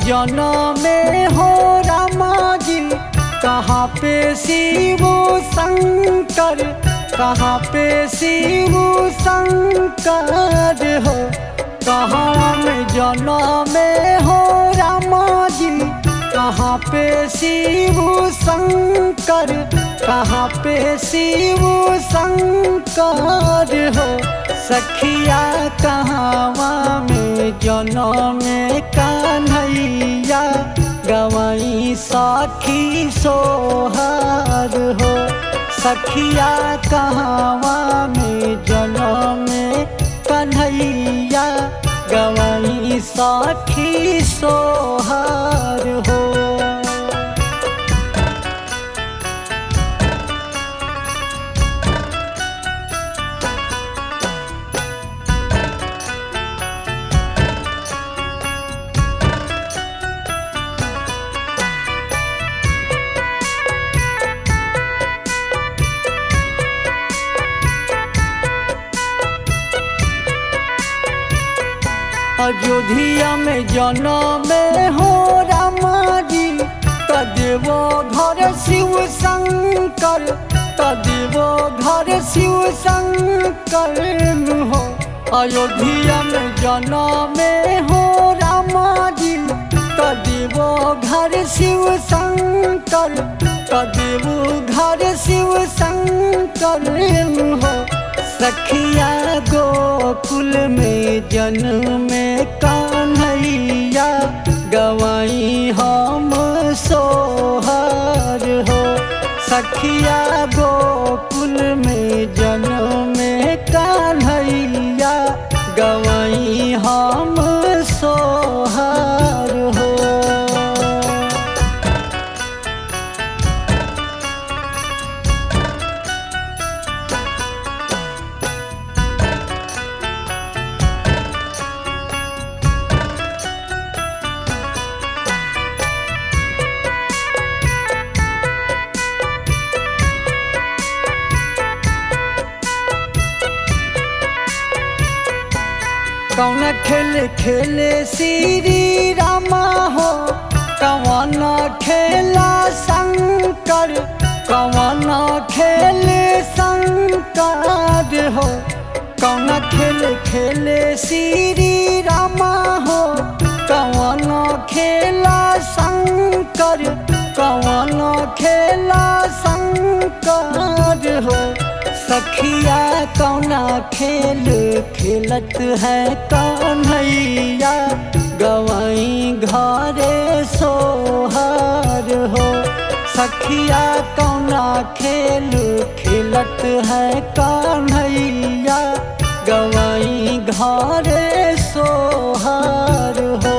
जनमे हो रामा जी, कहाँ पे शिव शंकर, कहाँ पे शिव शंकर हो। कहाँ में जनमे हो रामा जी, कहाँ पे शिव शंकर, कहाँ पे शिव शंकर हो। सखिया कहाँवा में जनमे कन्हैया, गवाई साखी सोहार हो। सखिया कहाँवा में जनमे कन्हैया, गवाई साखी सोहार हो। अयोध्या में जनमे हो रामा जी, तदेवो घर शिव शंकर, तदेवो घर शिव शंकर हो। अयोध्या में जनमे हो रामा जी, तदेवो घर शिव शंकर, तदेवो घर शिव शंकर हो। सखिया गोकुल में जनमे कन्हैया, गवाई हम सोहार हो। सखिया गोकुल में जनमे कन्हैया, गवाई हम सोहार हो। कौन खेल खेले श्री रामा हो, कौन खेला शंकर, कौन खेल शंकर हो। कौन खेल खेले श्री रामा हो, कौन खेला शंकर, कौन खेला शंकर हो। सखिया कौना खेल खेलत है कन्हैया, गवाई घरे सोहार हो। सखिया कौना खेल खेलत है कन्हैया, गवाई घरे सोहार हो।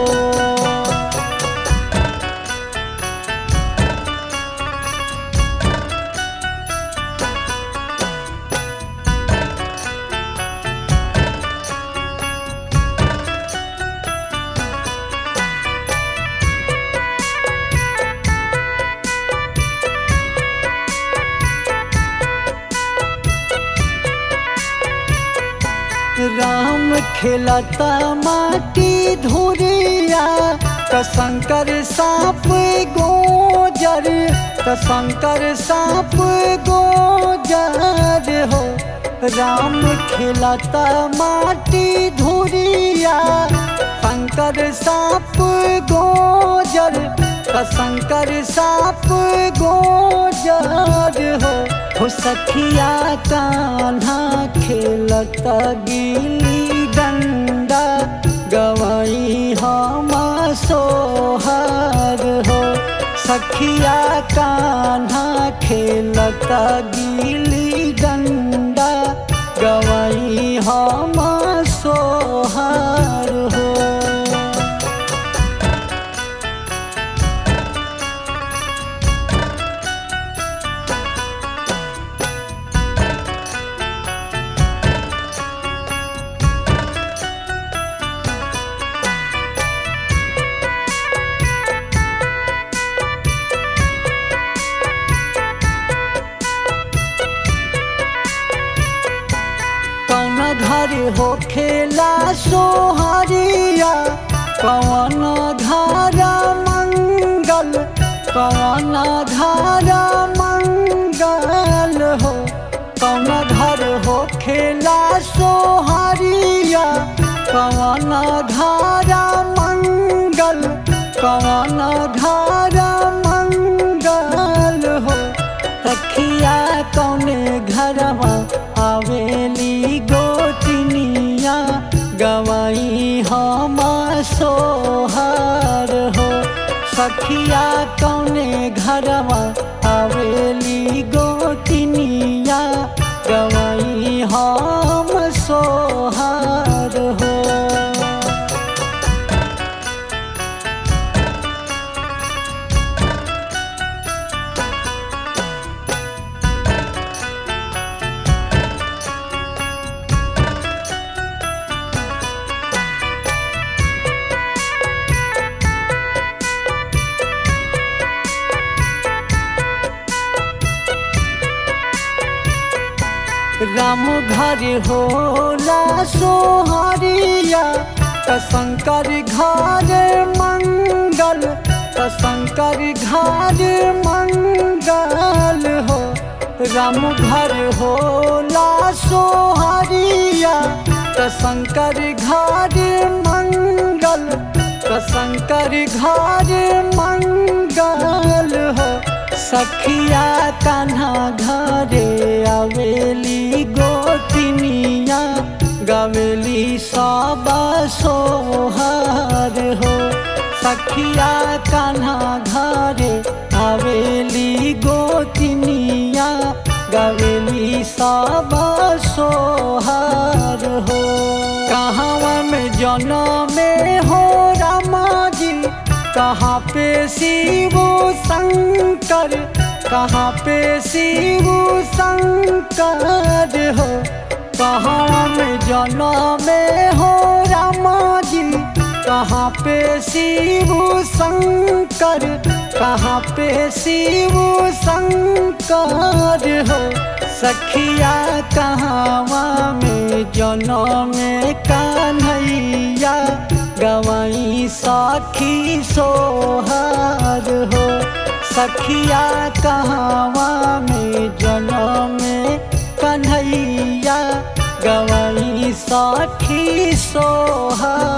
राम खेलता माटी धुरिया, शंकर साप गोजर, शंकर साप गोजर हो। राम खेलता माटी धुरिया, शंकर साप गोजर, शंकर साप गोजर हो। सखिया कान्हा खेलता गिल्ली डंडा, गवाई हम सोहार हो। सखिया कान्हा खेलता गिल्ली डंडा, गवाई हम सोहार हो। घर हो खेला सोहरिया, कवन धारा मंगल कवन धारा मंगल हो कवन घर हो खेला सोहरिया कवन धारा मंगल कवन धारा मंगल हो सखिया कौने घरवा आवेली गोतनिया गवाई हम सोहर हो सखिया कौने घरवा आवेली गोतनिया गवाई हम सोहर हो। राम घर होला सोहरिया त शंकर घर मंगल त शंकर घर मंगल हो राम घर होला सोहरिया त शंकर घर मंगल त शंकर घर मंगल हो सखिया कान्हा घरे आवेली गोतनिया गवेली सब सोहर हो सखिया कान्हा घरे आवेली गोतनिया गवेली सब सोहर हो। कहाँ में जनमे हो रामा जी कहाँ पे शिव शंकर कहाँ पे शिव शंकर हो कहाँ में जनमे हो रामा जी कहाँ पे शिव शंकर कहाँ पे शिव शंकर हो सखिया कहाँ में जनमे कन्हैया गवाई सखी सोहर हो सखिया कहाँ में जनम कन्हैया गवाई सखी सोहर।